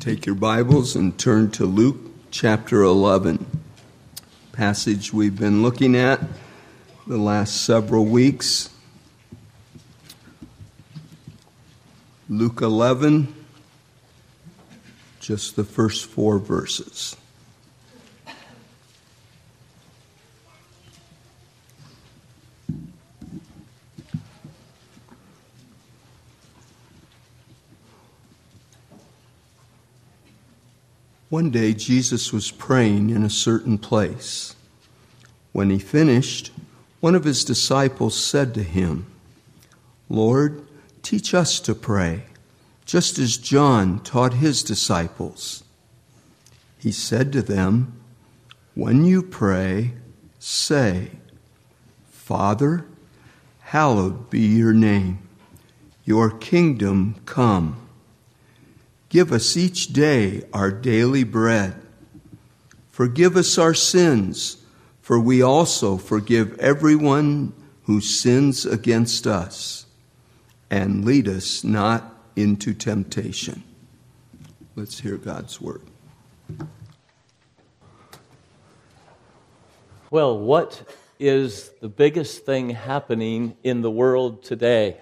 Take your Bibles and turn to Luke chapter 11, passage we've been looking at the last several weeks. Luke 11, just the first 4 verses. One day Jesus was praying in a certain place. When he finished, one of his disciples said to him, "Lord, teach us to pray, just as John taught his disciples." He said to them, "When you pray, say, 'Father, hallowed be your name. Your kingdom come. Give us each day our daily bread. Forgive us our sins, for we also forgive everyone who sins against us. And lead us not into temptation.'" Let's hear God's word. Well, what is the biggest thing happening in the world today?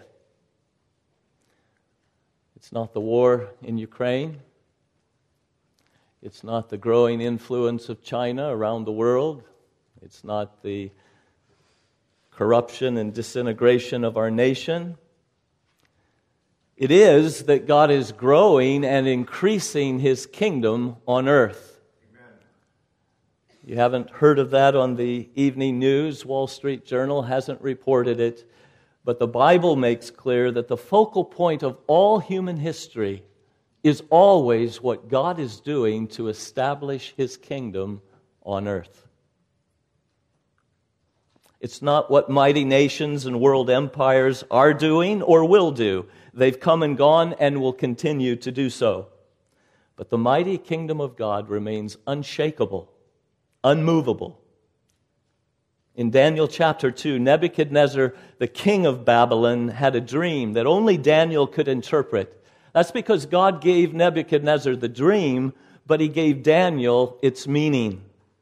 It's not the war in Ukraine. It's not the growing influence of China around the world. It's not the corruption and disintegration of our nation. It is that God is growing and increasing His kingdom on earth. Amen. You haven't heard of that on the evening news. Wall Street Journal hasn't reported it. But the Bible makes clear that the focal point of all human history is always what God is doing to establish His kingdom on earth. It's not what mighty nations and world empires are doing or will do. They've come and gone and will continue to do so. But the mighty kingdom of God remains unshakable, unmovable. In Daniel chapter 2, Nebuchadnezzar, the king of Babylon, had a dream that only Daniel could interpret. That's because God gave Nebuchadnezzar the dream, but He gave Daniel its meaning.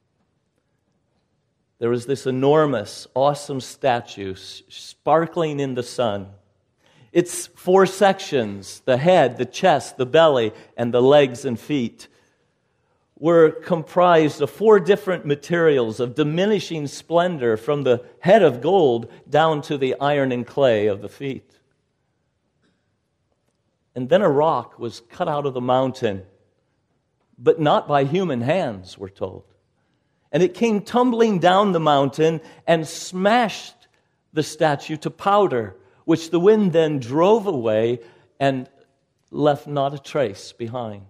There was this enormous, awesome statue sparkling in the sun. Its 4 sections, the head, the chest, the belly, and the legs and feet, were comprised of 4 different materials of diminishing splendor, from the head of gold down to the iron and clay of the feet. And then a rock was cut out of the mountain, but not by human hands, we're told. And it came tumbling down the mountain and smashed the statue to powder, which the wind then drove away and left not a trace behind.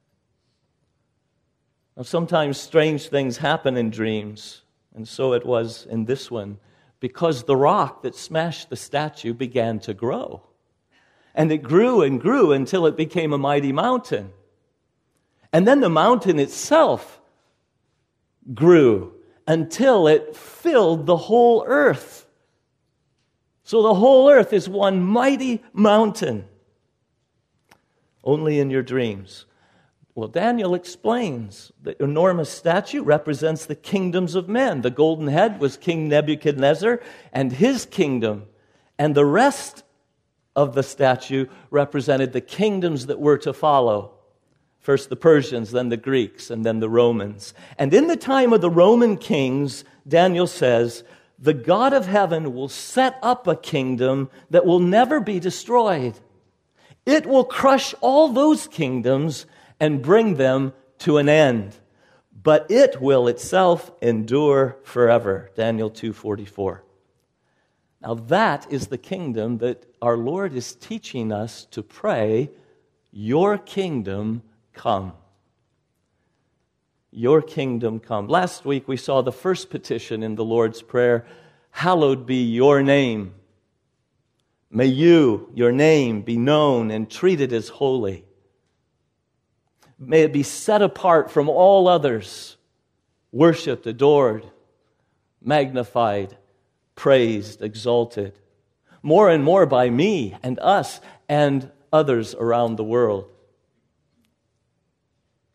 Now, sometimes strange things happen in dreams, and so it was in this one, because the rock that smashed the statue began to grow. And it grew and grew until it became a mighty mountain. And then the mountain itself grew until it filled the whole earth. So the whole earth is one mighty mountain. Only in your dreams. Well, Daniel explains the enormous statue represents the kingdoms of men. The golden head was King Nebuchadnezzar and his kingdom. And the rest of the statue represented the kingdoms that were to follow. First the Persians, then the Greeks, and then the Romans. And in the time of the Roman kings, Daniel says, the God of heaven will set up a kingdom that will never be destroyed. It will crush all those kingdoms and bring them to an end. But it will itself endure forever. Daniel 2:44. Now that is the kingdom that our Lord is teaching us to pray, "Your kingdom come." Your kingdom come. Last week we saw the first petition in the Lord's Prayer, "Hallowed be your name." May your name be known and treated as holy. May it be set apart from all others, worshiped, adored, magnified, praised, exalted, more and more by me and us and others around the world.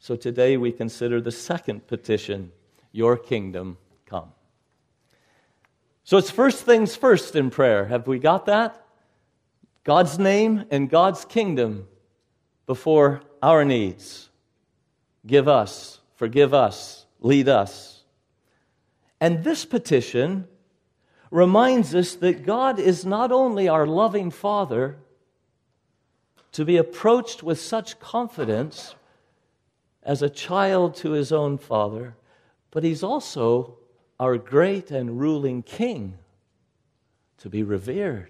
So today we consider the second petition, your kingdom come. So it's first things first in prayer. Have we got that? God's name and God's kingdom before our needs. Give us, forgive us, lead us. And this petition reminds us that God is not only our loving Father, to be approached with such confidence as a child to his own Father, but He's also our great and ruling King, to be revered.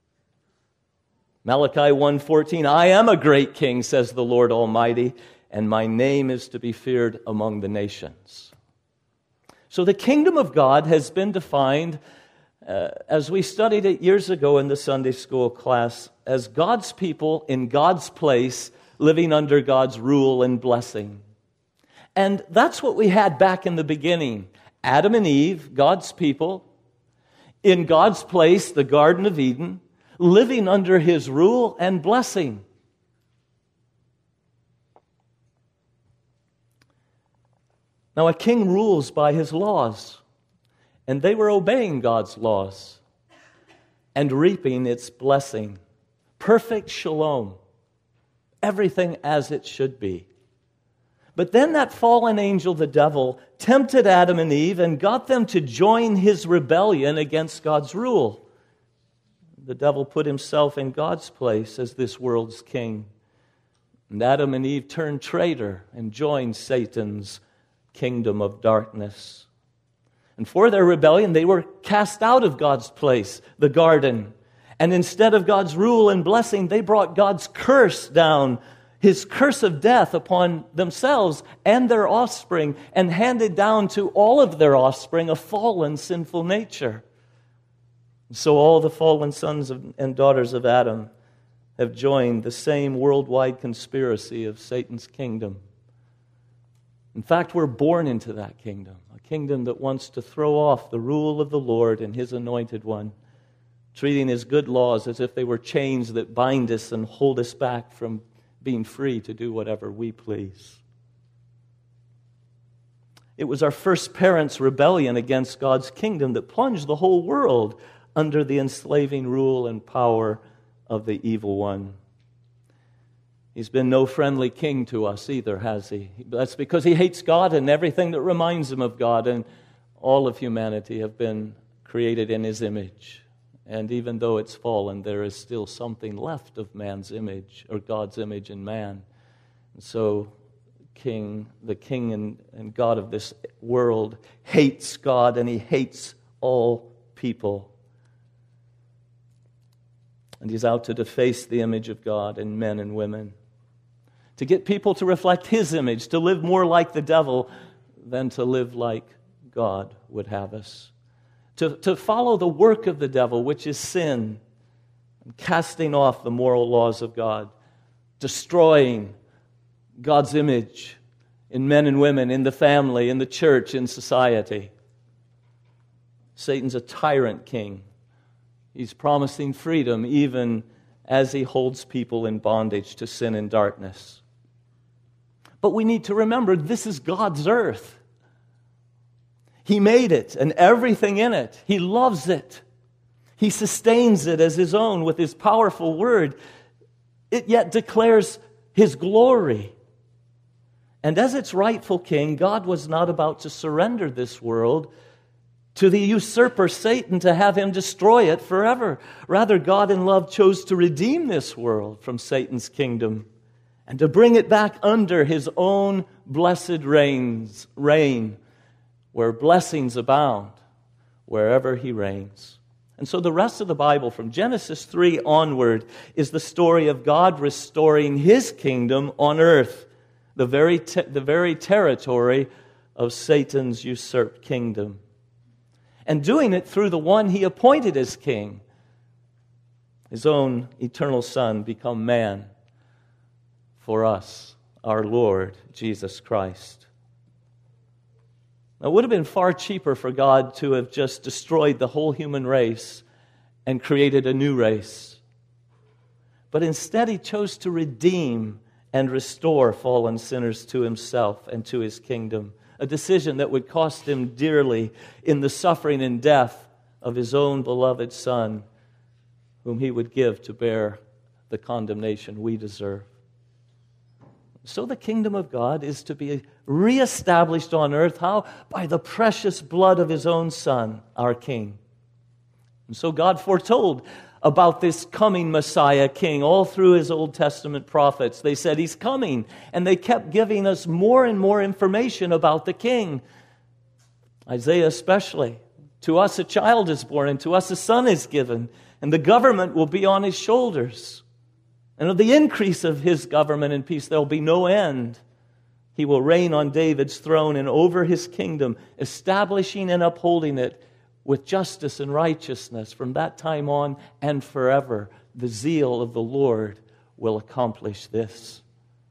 Malachi 1:14, I am a great king, says the Lord Almighty, and my name is to be feared among the nations. So the kingdom of God has been defined, as we studied it years ago in the Sunday school class, as God's people in God's place, living under God's rule and blessing. And that's what we had back in the beginning. Adam and Eve, God's people, in God's place, the Garden of Eden, living under His rule and blessing. Now, a king rules by his laws, and they were obeying God's laws and reaping its blessing. Perfect shalom, everything as it should be. But then that fallen angel, the devil, tempted Adam and Eve and got them to join his rebellion against God's rule. The devil put himself in God's place as this world's king. And Adam and Eve turned traitor and joined Satan's kingdom of darkness. And for their rebellion, they were cast out of God's place, the garden. And instead of God's rule and blessing, they brought God's curse down, His curse of death upon themselves and their offspring, and handed down to all of their offspring a fallen, sinful nature. So all the fallen sons and daughters of Adam have joined the same worldwide conspiracy of Satan's kingdom. In fact, we're born into that kingdom, a kingdom that wants to throw off the rule of the Lord and His anointed one, treating His good laws as if they were chains that bind us and hold us back from being free to do whatever we please. It was our first parents' rebellion against God's kingdom that plunged the whole world under the enslaving rule and power of the evil one. He's been no friendly king to us either, has he? That's because he hates God and everything that reminds him of God, and all of humanity have been created in His image. And even though it's fallen, there is still something left of man's image, or God's image in man. And so the king and God of this world hates God, and he hates all people. And he's out to deface the image of God in men and women, to get people to reflect his image, to live more like the devil than to live like God would have us. To follow the work of the devil, which is sin, and casting off the moral laws of God, destroying God's image in men and women, in the family, in the church, in society. Satan's a tyrant king. He's promising freedom even as he holds people in bondage to sin and darkness. But we need to remember, this is God's earth. He made it and everything in it. He loves it. He sustains it as His own with His powerful word. It yet declares His glory. And as its rightful king, God was not about to surrender this world to the usurper Satan to have him destroy it forever. Rather, God in love chose to redeem this world from Satan's kingdom and to bring it back under His own blessed reign, where blessings abound, wherever He reigns. And so the rest of the Bible, from Genesis 3 onward, is the story of God restoring His kingdom on earth, the very territory of Satan's usurped kingdom. And doing it through the one He appointed as king, His own eternal Son, become man for us, our Lord Jesus Christ. Now, it would have been far cheaper for God to have just destroyed the whole human race and created a new race. But instead, He chose to redeem and restore fallen sinners to himself and to his kingdom. A decision that would cost him dearly in the suffering and death of his own beloved Son, whom he would give to bear the condemnation we deserve. So the kingdom of God is to be reestablished on earth. How? By the precious blood of his own Son, our King. And so God foretold about this coming Messiah King all through his Old Testament prophets. They said he's coming, and they kept giving us more and more information about the King. Isaiah especially. To us a child is born, and to us a son is given, and the government will be on his shoulders. And of the increase of his government and peace there will be no end. He will reign on David's throne and over his kingdom, establishing and upholding it with justice and righteousness from that time on and forever. The zeal of the Lord will accomplish this.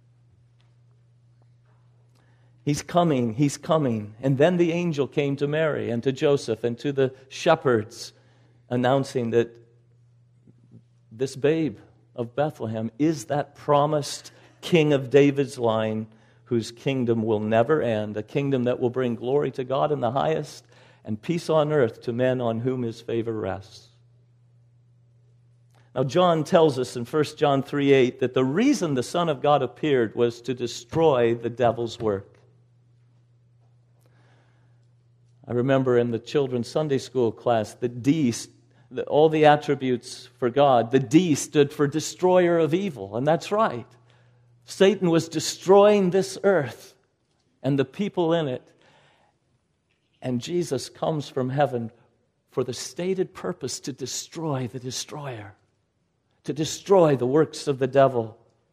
He's coming, he's coming. And then the angel came to Mary and to Joseph and to the shepherds, announcing that this babe of Bethlehem is that promised King of David's line, whose kingdom will never end, a kingdom that will bring glory to God in the highest and peace on earth to men on whom his favor rests. Now, John tells us in 1 John 3:8 that the reason the Son of God appeared was to destroy the devil's work. I remember in the children's Sunday school class, the D, all the attributes for God, the D stood for destroyer of evil, and that's right. Satan was destroying this earth and the people in it. And Jesus comes from heaven for the stated purpose to destroy the destroyer, to destroy the works of the devil.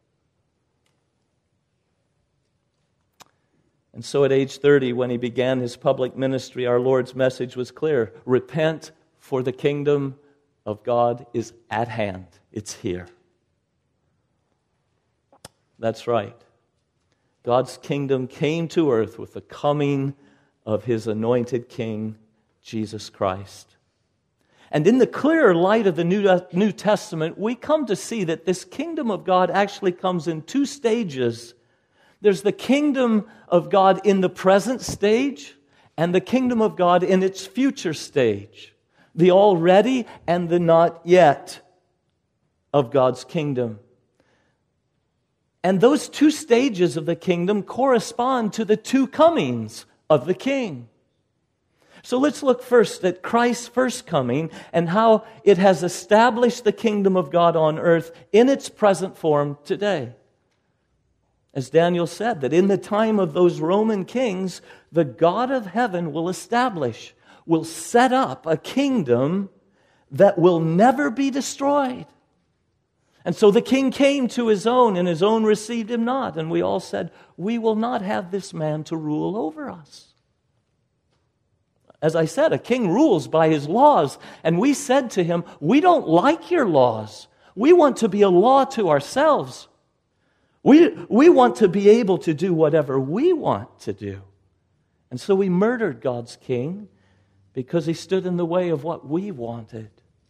And so at age 30, when he began his public ministry, our Lord's message was clear. Repent, for the kingdom of God is at hand. It's here. That's right. God's kingdom came to earth with the coming of his anointed King, Jesus Christ. And in the clearer light of the New Testament, we come to see that this kingdom of God actually comes in two stages. There's the kingdom of God in the present stage and the kingdom of God in its future stage. The already and the not yet of God's kingdom. And those two stages of the kingdom correspond to the two comings of the King. So let's look first at Christ's first coming and how it has established the kingdom of God on earth in its present form today. As Daniel said, that in the time of those Roman kings, the God of heaven will establish, will set up a kingdom that will never be destroyed. And so the king came to his own, and his own received him not. And we all said, we will not have this man to rule over us. As I said, a king rules by his laws. And we said to him, we don't like your laws. We want to be a law to ourselves. We want to be able to do whatever we want to do. And so we murdered God's king because he stood in the way of what we wanted.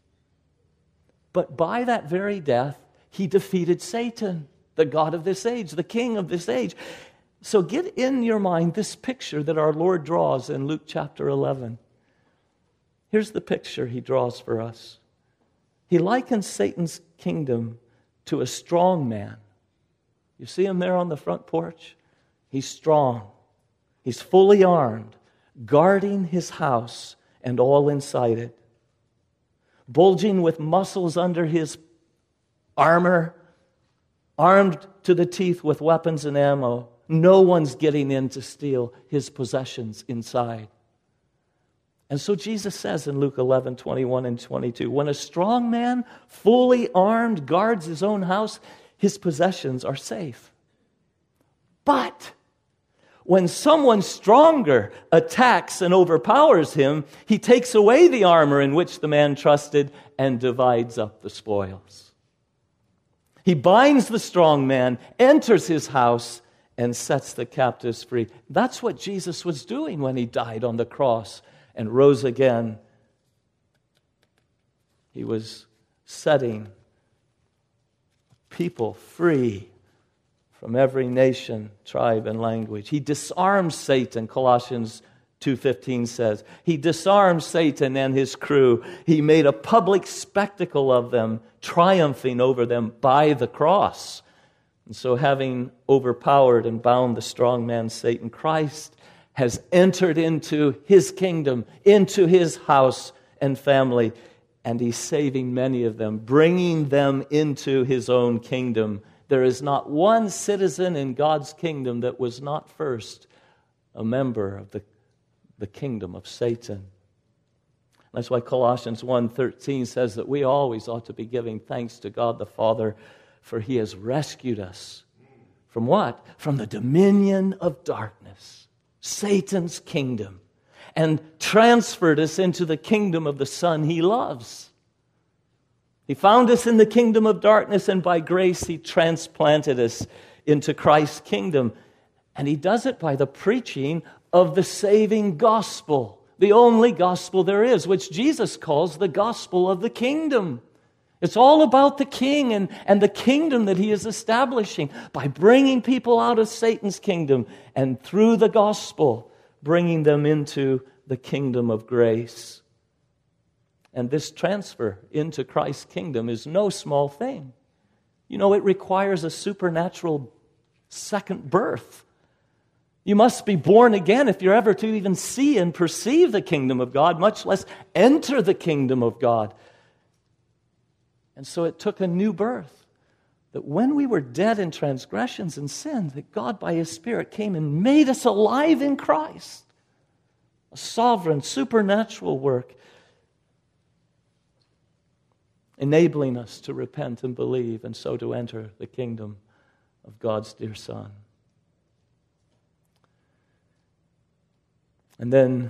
But by that very death, he defeated Satan, the god of this age, the king of this age. So get in your mind this picture that our Lord draws in Luke chapter 11. Here's the picture he draws for us. He likens Satan's kingdom to a strong man. You see him there on the front porch? He's strong. He's fully armed, guarding his house and all inside it. Bulging with muscles under his armor, armed to the teeth with weapons and ammo. No one's getting in to steal his possessions inside. And so Jesus says in Luke 11, 21 and 22, when a strong man, fully armed, guards his own house, his possessions are safe. But when someone stronger attacks and overpowers him, he takes away the armor in which the man trusted and divides up the spoils. He binds the strong man, enters his house, and sets the captives free. That's what Jesus was doing when he died on the cross and rose again. He was setting people free from every nation, tribe, and language. He disarms Satan, Colossians 2:15 says. He disarmed Satan and his crew. He made a public spectacle of them, triumphing over them by the cross. And so having overpowered and bound the strong man Satan, Christ has entered into his kingdom, into his house and family, and he's saving many of them, bringing them into his own kingdom. There is not one citizen in God's kingdom that was not first a member of the kingdom of Satan. That's why Colossians 1:13 says that we always ought to be giving thanks to God the Father, for he has rescued us from what? From the dominion of darkness, Satan's kingdom, and transferred us into the kingdom of the Son he loves. He found us in the kingdom of darkness, and by grace he transplanted us into Christ's kingdom. And he does it by the preaching of the saving gospel, the only gospel there is, which Jesus calls the gospel of the kingdom. It's all about the king and the kingdom that he is establishing by bringing people out of Satan's kingdom and through the gospel, bringing them into the kingdom of grace. And this transfer into Christ's kingdom is no small thing. You know, it requires a supernatural second birth. You must be born again if you're ever to even see and perceive the kingdom of God, much less enter the kingdom of God. And so it took a new birth. That when we were dead in transgressions and sin, that God by his Spirit came and made us alive in Christ. A sovereign, supernatural work, enabling us to repent and believe, and so to enter the kingdom of God's dear Son. And then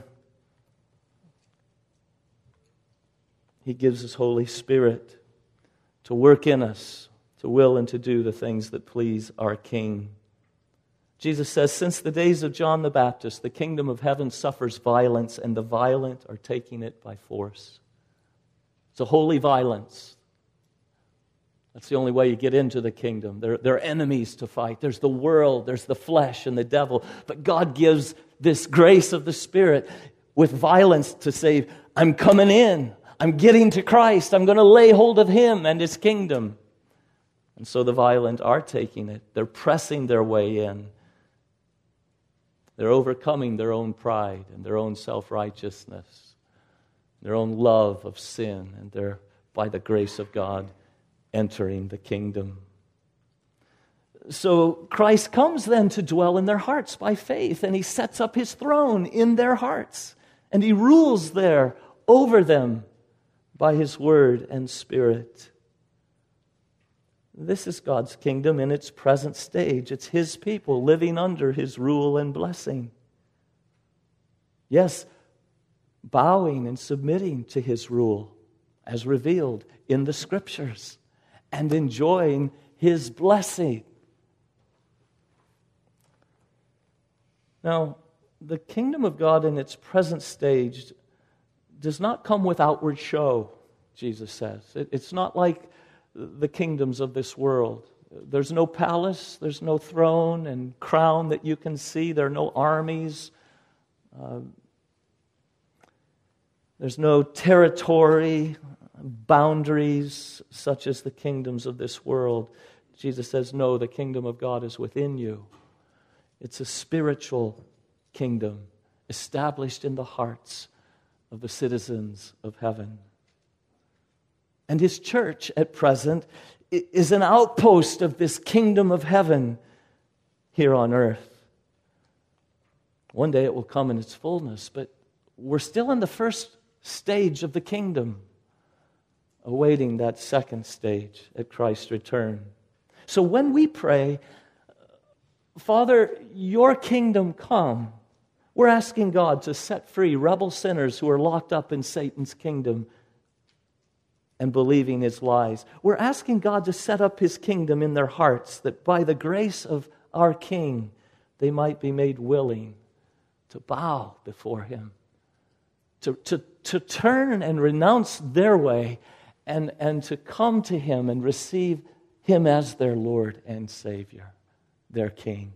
he gives his Holy Spirit to work in us, to will and to do the things that please our King. Jesus says, since the days of John the Baptist, the kingdom of heaven suffers violence, and the violent are taking it by force. It's a holy violence. That's the only way you get into the kingdom. There are enemies to fight. There's the world, there's the flesh and the devil. But God gives this grace of the Spirit with violence to say, I'm coming in. I'm getting to Christ. I'm going to lay hold of him and his kingdom. And so the violent are taking it. They're pressing their way in. They're overcoming their own pride and their own self-righteousness, their own love of sin, and they're, by the grace of God, entering the kingdom. So Christ comes then to dwell in their hearts by faith, and he sets up his throne in their hearts, and he rules there over them by his word and Spirit. This is God's kingdom in its present stage. It's his people living under his rule and blessing. Yes, bowing and submitting to his rule as revealed in the Scriptures and enjoying his blessing. Now, the kingdom of God in its present stage does not come with outward show, Jesus says. It's not like the kingdoms of this world. There's no palace, there's no throne and crown that you can see. There are no armies. There's no territory, boundaries such as the kingdoms of this world. Jesus says, no, the kingdom of God is within you. It's a spiritual kingdom established in the hearts of the citizens of heaven. And his church at present is an outpost of this kingdom of heaven here on earth. One day it will come in its fullness, but we're still in the first stage of the kingdom, awaiting that second stage at Christ's return. So when we pray, Father, your kingdom come, we're asking God to set free rebel sinners who are locked up in Satan's kingdom and believing his lies. We're asking God to set up his kingdom in their hearts, that by the grace of our King, they might be made willing to bow before him, to turn and renounce their way and to come to him and receive him as their Lord and Savior. their king.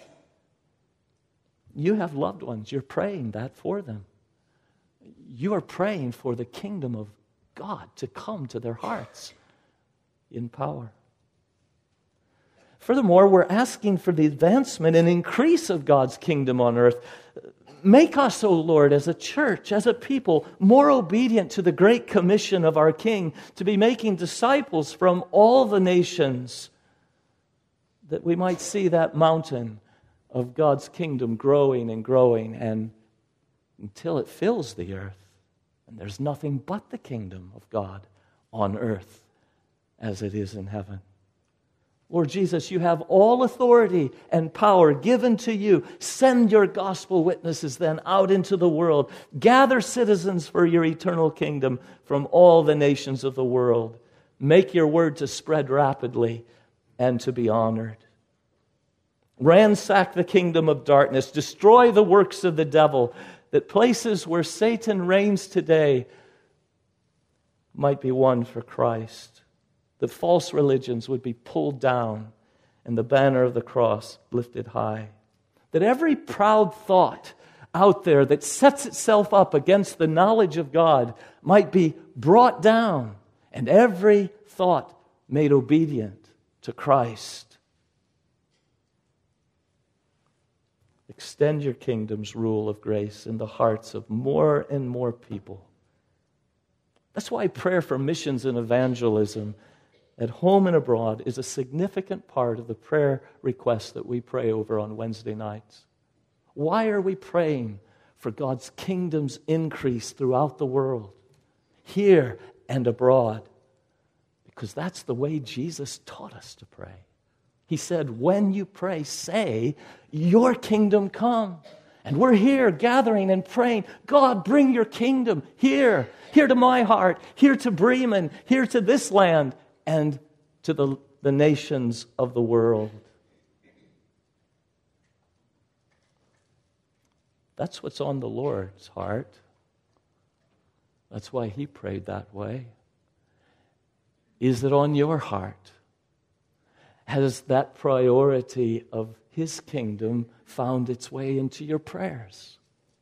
You have loved ones. You're praying that for them. You are praying for the kingdom of God to come to their hearts in power. Furthermore, we're asking for the advancement and increase of God's kingdom on earth. Make us, O Lord, as a church, as a people, more obedient to the great commission of our King to be making disciples from all the nations, that we might see that mountain of God's kingdom growing and growing and until it fills the earth. And there's nothing but the kingdom of God on earth as it is in heaven. Lord Jesus, you have all authority and power given to you. Send your gospel witnesses then out into the world. Gather citizens for your eternal kingdom from all the nations of the world. Make your word to spread rapidly and to be honored. Ransack the kingdom of darkness. Destroy the works of the devil, that places where Satan reigns today might be won for Christ. That false religions would be pulled down and the banner of the cross lifted high. That every proud thought out there that sets itself up against the knowledge of God might be brought down and every thought made obedient to Christ. Extend your kingdom's rule of grace in the hearts of more and more people. That's why prayer for missions and evangelism at home and abroad is a significant part of the prayer requests that we pray over on Wednesday nights. Why are we praying for God's kingdom's increase throughout the world, here and abroad? Because that's the way Jesus taught us to pray. He said, when you pray, say, your kingdom come. And we're here gathering and praying, God, bring your kingdom here to my heart, here to Bremen, here to this land, and to the nations of the world. That's what's on the Lord's heart. That's why he prayed that way. Is it on your heart? Has that priority of his kingdom found its way into your prayers?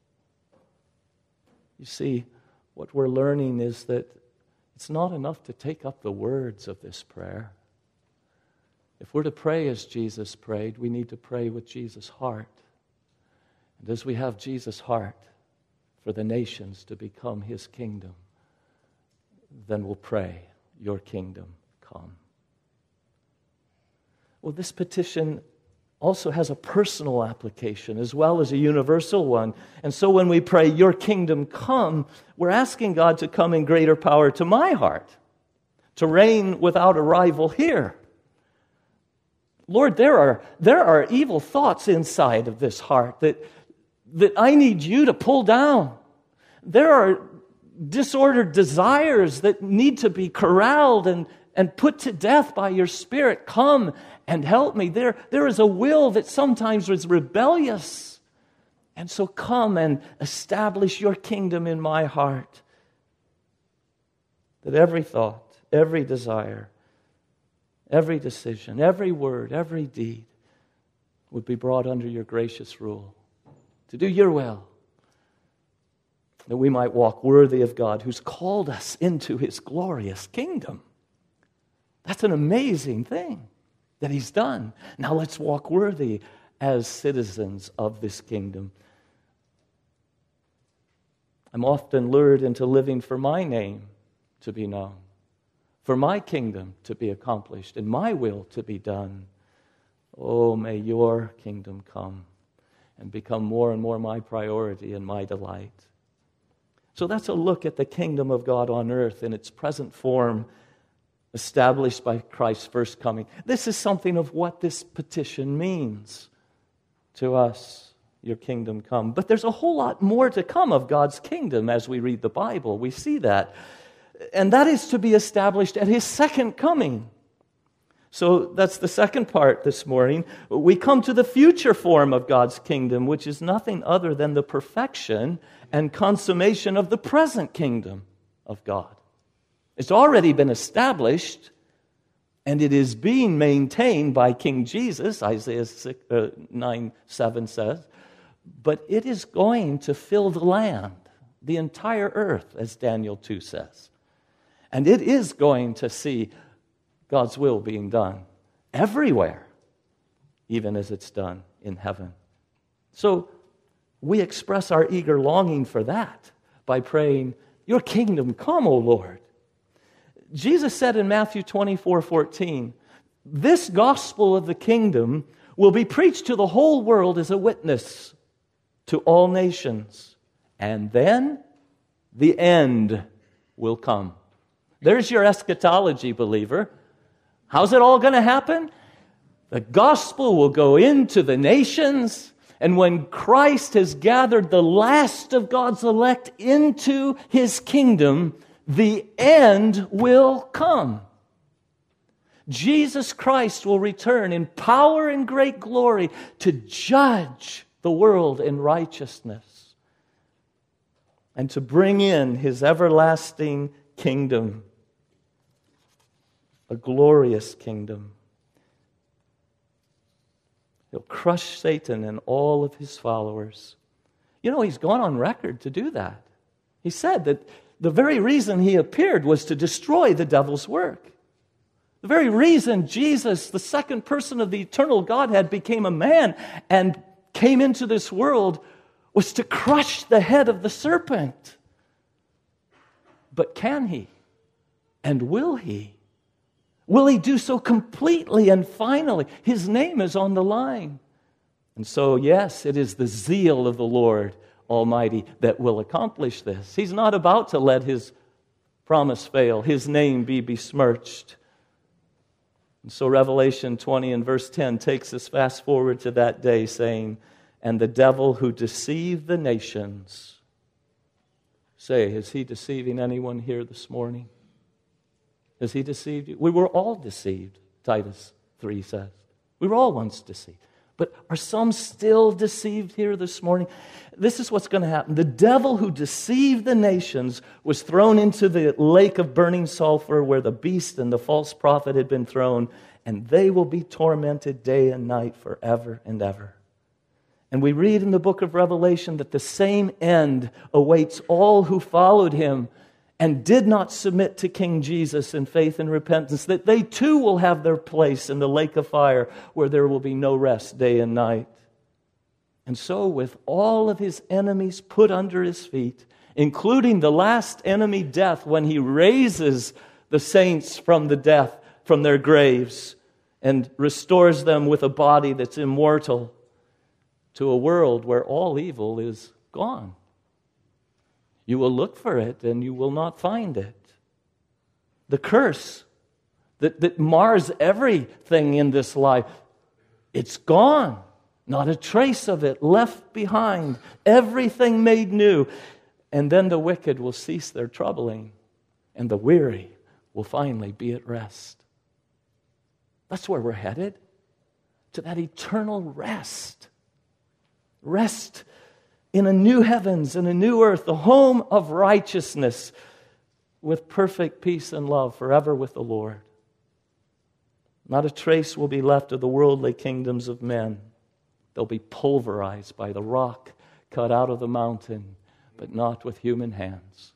You see, what we're learning is that it's not enough to take up the words of this prayer. If we're to pray as Jesus prayed, we need to pray with Jesus' heart. And as we have Jesus' heart for the nations to become his kingdom, then we'll pray, your kingdom come. Well, this petition also has a personal application as well as a universal one. And so when we pray, your kingdom come, we're asking God to come in greater power to my heart, to reign without a rival here. Lord, there are evil thoughts inside of this heart that I need you to pull down. There are disordered desires that need to be corralled and put to death by your Spirit. Come and help me. There is a will that sometimes is rebellious. And so come and establish your kingdom in my heart. That every thought, every desire, every decision, every word, every deed would be brought under your gracious rule. To do your will. That we might walk worthy of God who's called us into his glorious kingdom. That's an amazing thing that he's done. Now let's walk worthy as citizens of this kingdom. I'm often lured into living for my name to be known, for my kingdom to be accomplished, and my will to be done. Oh, may your kingdom come and become more and more my priority and my delight. So that's a look at the kingdom of God on earth in its present form, established by Christ's first coming. This is something of what this petition means to us, your kingdom come. But there's a whole lot more to come of God's kingdom as we read the Bible. We see that. And that is to be established at his second coming. So that's the second part this morning. We come to the future form of God's kingdom, which is nothing other than the perfection and consummation of the present kingdom of God. It's already been established And it is being maintained by King Jesus, Isaiah 9:7 says, but it is going to fill the land, the entire earth, as Daniel 2 says. And it is going to see God's will being done everywhere, even as it's done in heaven. So we express our eager longing for that by praying, "Your kingdom come, O Lord." Jesus said in Matthew 24:14, "This gospel of the kingdom will be preached to the whole world as a witness to all nations, and then the end will come." There's your eschatology, believer. How's it all going to happen? The gospel will go into the nations, and when Christ has gathered the last of God's elect into his kingdom, the end will come. Jesus Christ will return in power and great glory to judge the world in righteousness and to bring in his everlasting kingdom, a glorious kingdom. He'll crush Satan and all of his followers. You know, he's gone on record to do that. He said that the very reason he appeared was to destroy the devil's work. The very reason Jesus, the second person of the eternal Godhead, became a man and came into this world was to crush the head of the serpent. But can he? And will he? Will he do so completely and finally? His name is on the line. And so, yes, it is the zeal of the Lord Almighty that will accomplish this. He's not about to let his promise fail, his name be besmirched. And so Revelation 20 and verse 10 takes us fast forward to that day, saying, "And the devil who deceived the nations." Say, is he deceiving anyone here this morning? Has he deceived you? We were all deceived, Titus 3 says. We were all once deceived. But are some still deceived here this morning? This is what's going to happen. The devil who deceived the nations was thrown into the lake of burning sulfur where the beast and the false prophet had been thrown, and they will be tormented day and night forever and ever. And we read in the book of Revelation that the same end awaits all who followed him and did not submit to King Jesus in faith and repentance, that they too will have their place in the lake of fire where there will be no rest day and night. And so with all of his enemies put under his feet, including the last enemy, death, when he raises the saints from their graves and restores them with a body that's immortal to a world where all evil is gone. You will look for it and you will not find it. The curse that mars everything in this life, it's gone. Not a trace of it left behind. Everything made new. And then the wicked will cease their troubling, and the weary will finally be at rest. That's where we're headed, to that eternal rest. Rest in a new heavens and a new earth, the home of righteousness, with perfect peace and love forever with the Lord. Not a trace will be left of the worldly kingdoms of men. They'll be pulverized by the rock cut out of the mountain, but not with human hands.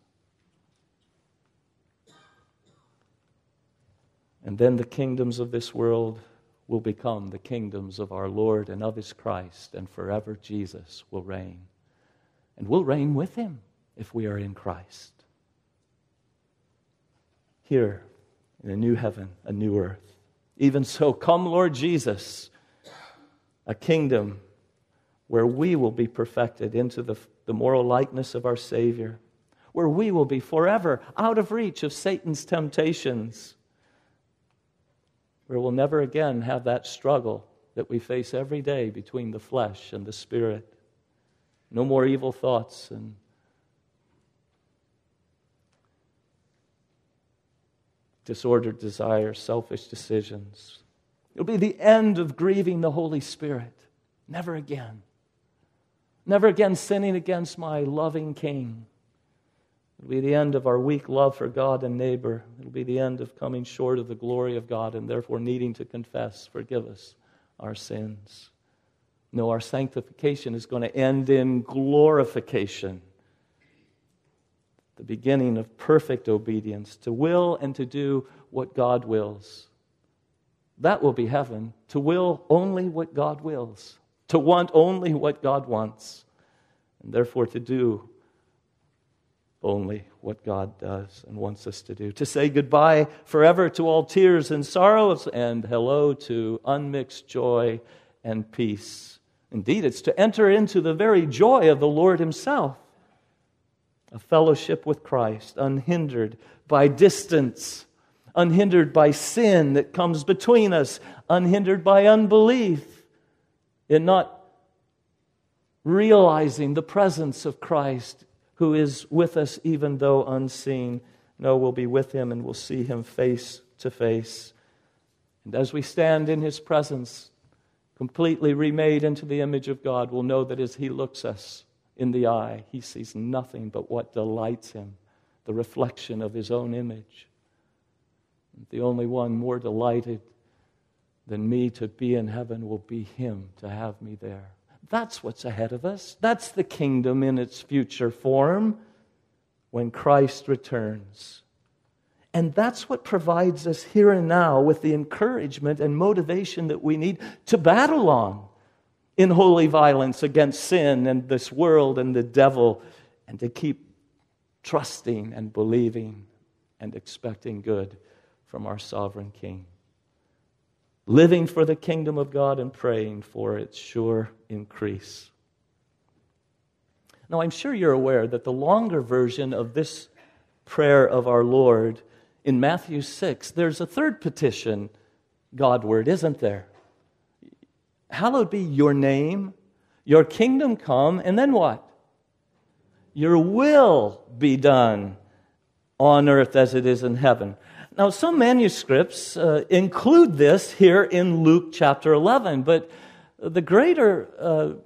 And then the kingdoms of this world will become the kingdoms of our Lord and of his Christ, and forever Jesus will reign. And we'll reign with him if we are in Christ. Here, in a new heaven, a new earth. Even so, come Lord Jesus, a kingdom where we will be perfected into the moral likeness of our Savior, where we will be forever out of reach of Satan's temptations, where we'll never again have that struggle that we face every day between the flesh and the spirit. No more evil thoughts and disordered desires, selfish decisions. It'll be the end of grieving the Holy Spirit. Never again. Never again sinning against my loving King. It'll be the end of our weak love for God and neighbor. It'll be the end of coming short of the glory of God and therefore needing to confess, forgive us our sins. No, our sanctification is going to end in glorification. The beginning of perfect obedience, to will and to do what God wills. That will be heaven, to will only what God wills, to want only what God wants, and therefore to do only what God does and wants us to do. To say goodbye forever to all tears and sorrows and hello to unmixed joy and peace. Indeed, it's to enter into the very joy of the Lord Himself. A fellowship with Christ, unhindered by distance, unhindered by sin that comes between us, unhindered by unbelief, in not realizing the presence of Christ who is with us even though unseen. No, we'll be with Him and we'll see Him face to face. And as we stand in His presence, completely remade into the image of God, we'll know that as He looks us in the eye, He sees nothing but what delights Him, the reflection of His own image. The only one more delighted than me to be in heaven will be Him to have me there. That's what's ahead of us. That's the kingdom in its future form when Christ returns. And that's what provides us here and now with the encouragement and motivation that we need to battle on in holy violence against sin and this world and the devil, and to keep trusting and believing and expecting good from our sovereign King. Living for the kingdom of God and praying for its sure increase. Now, I'm sure you're aware that the longer version of this prayer of our Lord in Matthew 6, there's a third petition Godward, isn't there? Hallowed be your name, your kingdom come, and then what? Your will be done on earth as it is in heaven. Now, some manuscripts include this here in Luke chapter 11, but the greater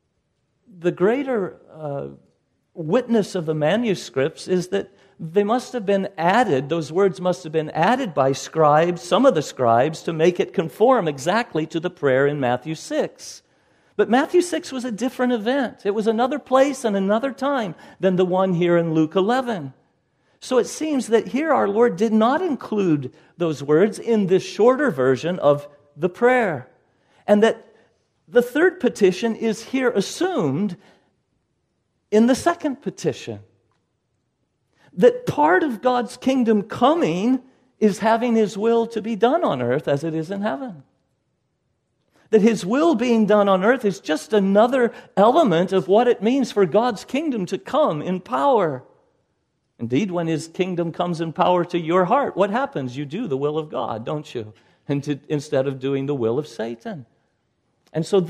witness of the manuscripts is that they must have been added, those words must have been added by scribes, some of the scribes, to make it conform exactly to the prayer in Matthew 6. But Matthew 6 was a different event. It was another place and another time than the one here in Luke 11. So it seems that here our Lord did not include those words in this shorter version of the prayer. And that the third petition is here assumed in the second petition. That part of God's kingdom coming is having His will to be done on earth as it is in heaven. That His will being done on earth is just another element of what it means for God's kingdom to come in power. Indeed, when His kingdom comes in power to your heart, what happens? You do the will of God, don't you? Instead of doing the will of Satan. And so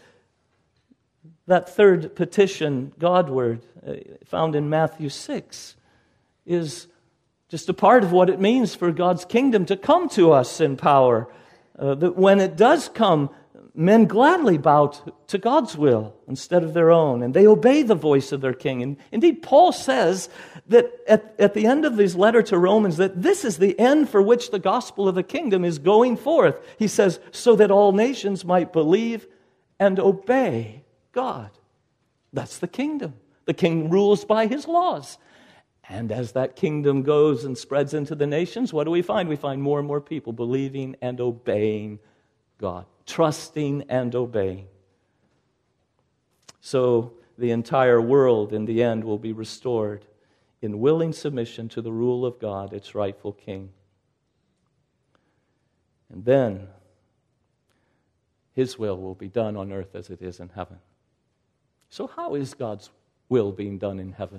that third petition, Godward, found in Matthew 6, is just a part of what it means for God's kingdom to come to us in power. That when it does come, men gladly bow to God's will instead of their own, and they obey the voice of their king. And indeed, Paul says that at the end of his letter to Romans, that this is the end for which the gospel of the kingdom is going forth. He says, so that all nations might believe and obey God. That's the kingdom. The king rules by His laws. And as that kingdom goes and spreads into the nations, what do we find? We find more and more people believing and obeying God, trusting and obeying. So the entire world in the end will be restored in willing submission to the rule of God, its rightful king. And then His will be done on earth as it is in heaven. So how is God's will being done in heaven?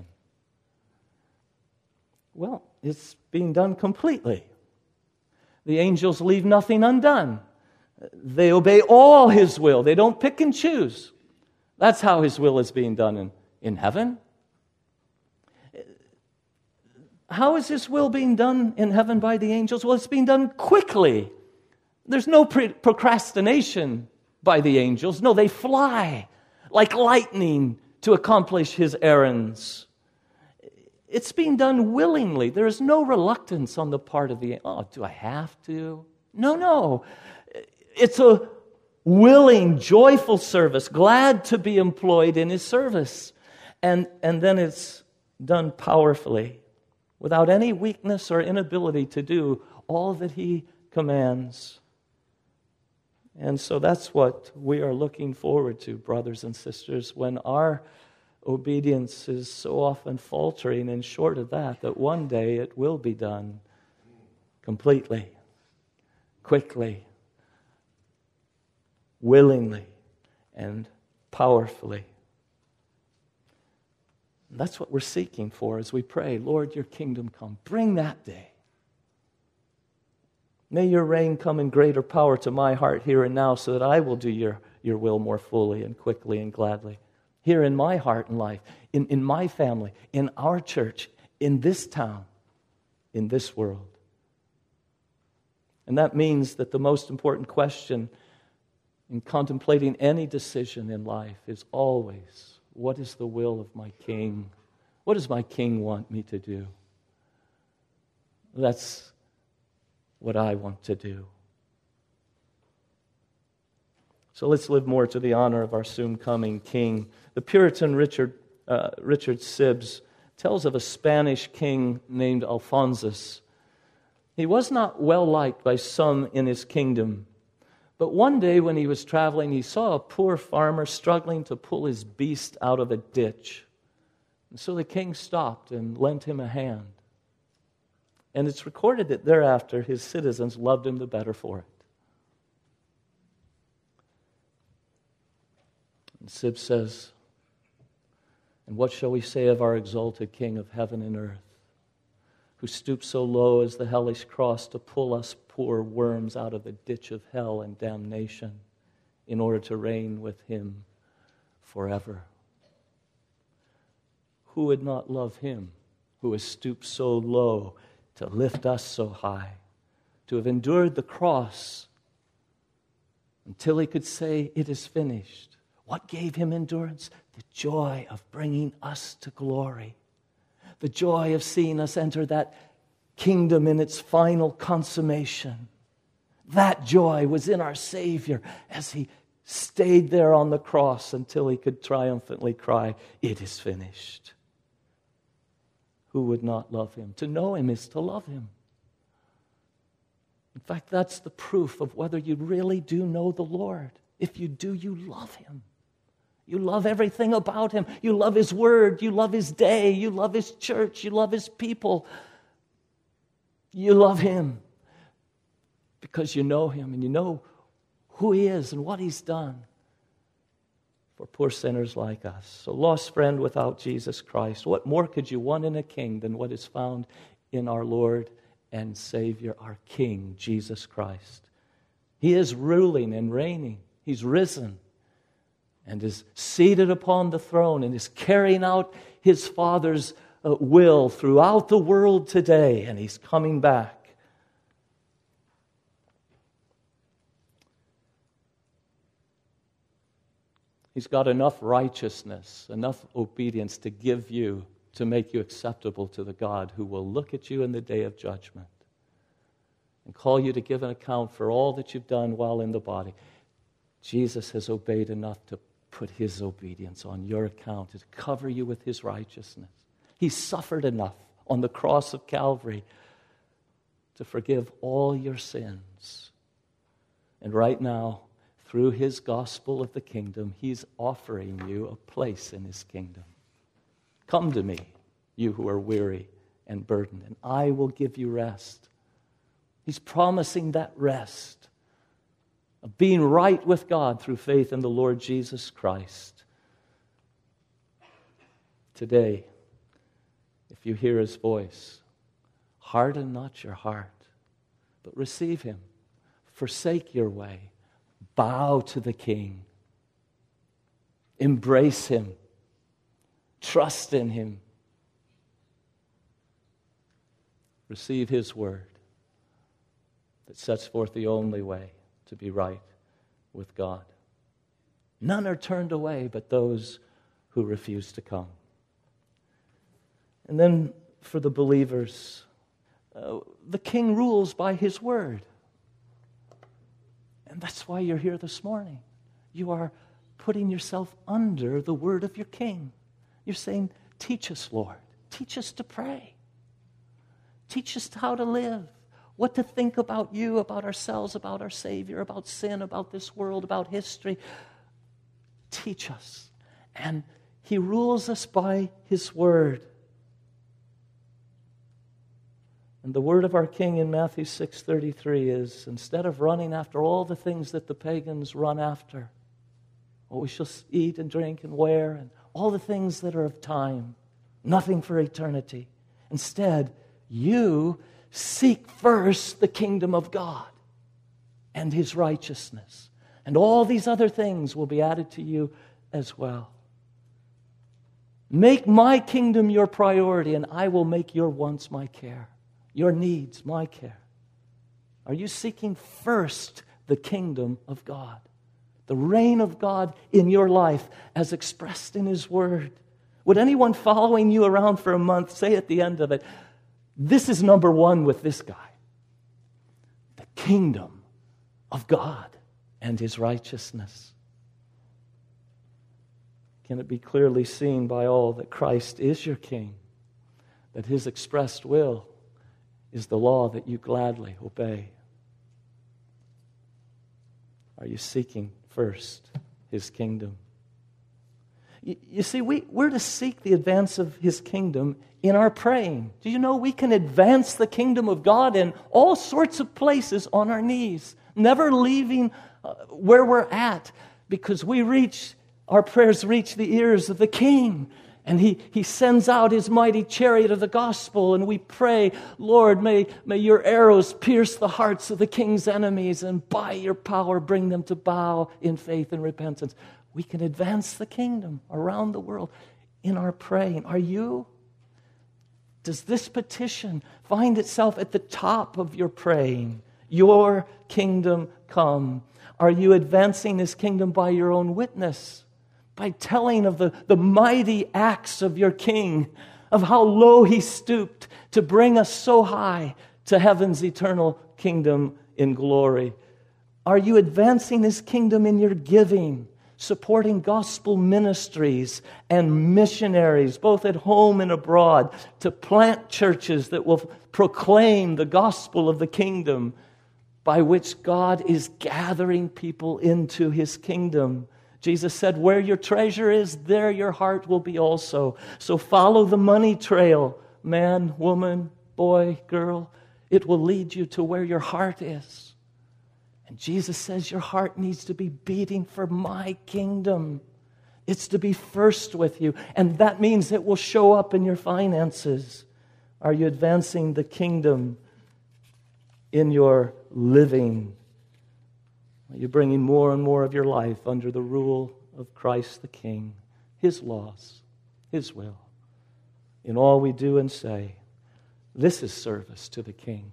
Well, it's being done completely. The angels leave nothing undone. They obey all His will. They don't pick and choose. That's how His will is being done in heaven. How is His will being done in heaven by the angels? Well, it's being done quickly. There's no procrastination by the angels. No, they fly like lightning to accomplish His errands. it's being done willingly. There is no reluctance on the part of the, do I have to? No. It's a willing, joyful service, glad to be employed in his service. And then it's done powerfully, without any weakness or inability to do all that he commands. And so that's what we are looking forward to, brothers and sisters, when our obedience is so often faltering and short of that one day it will be done completely, quickly, willingly, and powerfully. And that's what we're seeking for as we pray, Lord, your kingdom come. Bring that day. May your reign come in greater power to my heart here and now so that I will do your will more fully and quickly and gladly. Here in my heart and life, in my family, in our church, in this town, in this world. And that means that the most important question in contemplating any decision in life is always, what is the will of my King? What does my King want me to do? That's what I want to do. So let's live more to the honor of our soon coming King. The Puritan Richard Sibbes tells of a Spanish king named Alphonsus. He was not well liked by some in his kingdom, but one day when he was traveling, he saw a poor farmer struggling to pull his beast out of a ditch. And so the king stopped and lent him a hand. And it's recorded that thereafter his citizens loved him the better for it. And Sibbes says, and what shall we say of our exalted King of heaven and earth, who stooped so low as the hellish cross to pull us poor worms out of the ditch of hell and damnation in order to reign with him forever? Who would not love him who has stooped so low to lift us so high, to have endured the cross until he could say, it is finished? What gave him endurance? The joy of bringing us to glory. The joy of seeing us enter that kingdom in its final consummation. That joy was in our Savior as he stayed there on the cross until he could triumphantly cry, it is finished. Who would not love him? To know him is to love him. In fact, that's the proof of whether you really do know the Lord. If you do, you love him. You love everything about him. You love his word. You love his day. You love his church. You love his people. You love him because you know him and you know who he is and what he's done for poor sinners like us. So, lost friend without Jesus Christ, what more could you want in a king than what is found in our Lord and Savior, our King, Jesus Christ? He is ruling and reigning. He's risen and is seated upon the throne and is carrying out his Father's will throughout the world today, and he's coming back. He's got enough righteousness, enough obedience to give you, to make you acceptable to the God who will look at you in the day of judgment and call you to give an account for all that you've done while in the body. Jesus has obeyed enough to put his obedience on your account, to cover you with his righteousness. He suffered enough on the cross of Calvary to forgive all your sins. And right now, through his gospel of the kingdom, he's offering you a place in his kingdom. Come to me, you who are weary and burdened, and I will give you rest. He's promising that rest of being right with God through faith in the Lord Jesus Christ. Today, if you hear his voice, harden not your heart, but receive him. Forsake your way. Bow to the King. Embrace him. Trust in him. Receive his word that sets forth the only way to be right with God. None are turned away but those who refuse to come. And then for the believers. The King rules by His word. And that's why you're here this morning. You are putting yourself under the word of your King. You're saying, teach us, Lord. Teach us to pray. Teach us how to live. What to think about you, about ourselves, about our Savior, about sin, about this world, about history. Teach us. And He rules us by His word. And the word of our King in Matthew 6:33 is, instead of running after all the things that the pagans run after, what we shall eat and drink and wear, and all the things that are of time, nothing for eternity. Instead, you seek first the kingdom of God and His righteousness, and all these other things will be added to you as well. Make my kingdom your priority, and I will make your wants my care. Your needs, my care. Are you seeking first the kingdom of God? The reign of God in your life as expressed in His word? Would anyone following you around for a month say at the end of it, this is number one with this guy? The kingdom of God and His righteousness. Can it be clearly seen by all that Christ is your King? That His expressed will is the law that you gladly obey? Are you seeking first His kingdom? You see, we're to seek the advance of His kingdom in our praying. Do you know we can advance the kingdom of God in all sorts of places on our knees, never leaving where we're at, because our prayers reach the ears of the King. And he sends out His mighty chariot of the gospel, and we pray, Lord, may your arrows pierce the hearts of the King's enemies, and by your power bring them to bow in faith and repentance. We can advance the kingdom around the world in our praying. Are you? Does this petition find itself at the top of your praying? Your kingdom come. Are you advancing His kingdom by your own witness? By telling of the mighty acts of your King, of how low He stooped to bring us so high to heaven's eternal kingdom in glory? Are you advancing His kingdom in your giving, supporting gospel ministries and missionaries, both at home and abroad, to plant churches that will proclaim the gospel of the kingdom, by which God is gathering people into His kingdom? Jesus said, where your treasure is, there your heart will be also. So follow the money trail, man, woman, boy, girl. It will lead you to where your heart is. And Jesus says your heart needs to be beating for my kingdom. It's to be first with you. And that means it will show up in your finances. Are you advancing the kingdom in your living? Are you bringing more and more of your life under the rule of Christ the King, His laws, His will? In all we do and say, this is service to the King.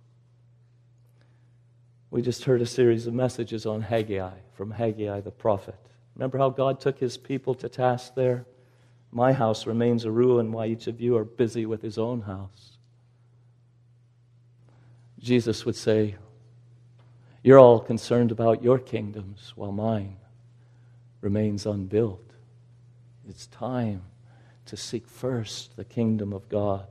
We just heard a series of messages on Haggai, from Haggai the prophet. Remember how God took His people to task there? My house remains a ruin while each of you are busy with his own house. Jesus would say, you're all concerned about your kingdoms while mine remains unbuilt. It's time to seek first the kingdom of God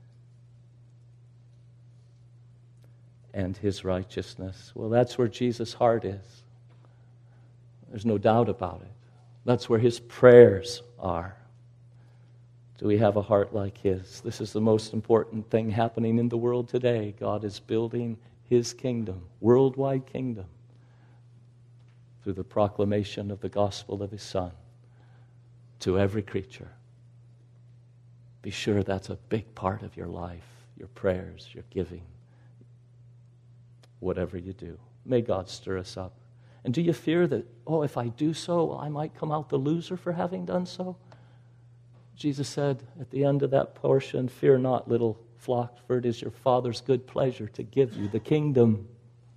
and His righteousness. Well, that's where Jesus' heart is. There's no doubt about it. That's where His prayers are. Do we have a heart like His? This is the most important thing happening in the world today. God is building His kingdom, worldwide kingdom, through the proclamation of the gospel of His Son to every creature. Be sure that's a big part of your life, your prayers, your giving, whatever you do. May God stir us up. And do you fear that, if I do so, I might come out the loser for having done so? Jesus said at the end of that portion, fear not, little flock, for it is your Father's good pleasure to give you the kingdom.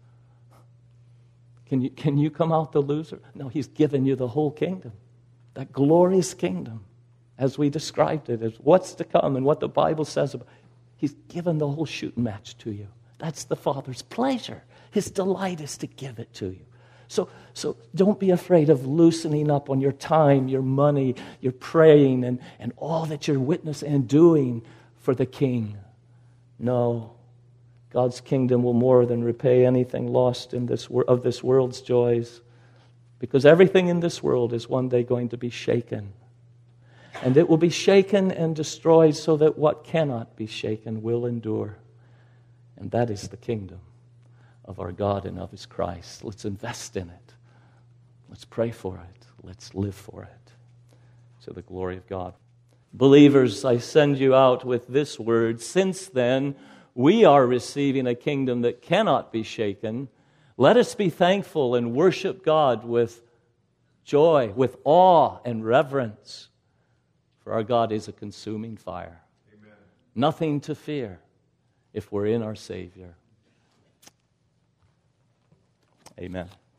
Can you come out the loser? No, He's given you the whole kingdom, that glorious kingdom. as we described it, as what's to come and what the Bible says about. He's given the whole shooting match to you. That's the Father's pleasure. His delight is to give it to you. So don't be afraid of loosening up on your time, your money, your praying, and all that you're witnessing and doing for the King. No, God's kingdom will more than repay anything lost in of this world's joys, because everything in this world is one day going to be shaken. And it will be shaken and destroyed so that what cannot be shaken will endure. And that is the kingdom of our God and of His Christ. Let's invest in it. Let's pray for it. Let's live for it. To the glory of God. Believers, I send you out with this word. Since then, we are receiving a kingdom that cannot be shaken. Let us be thankful and worship God with joy, with awe and reverence. For our God is a consuming fire. Amen. Nothing to fear if we're in our Savior. Amen.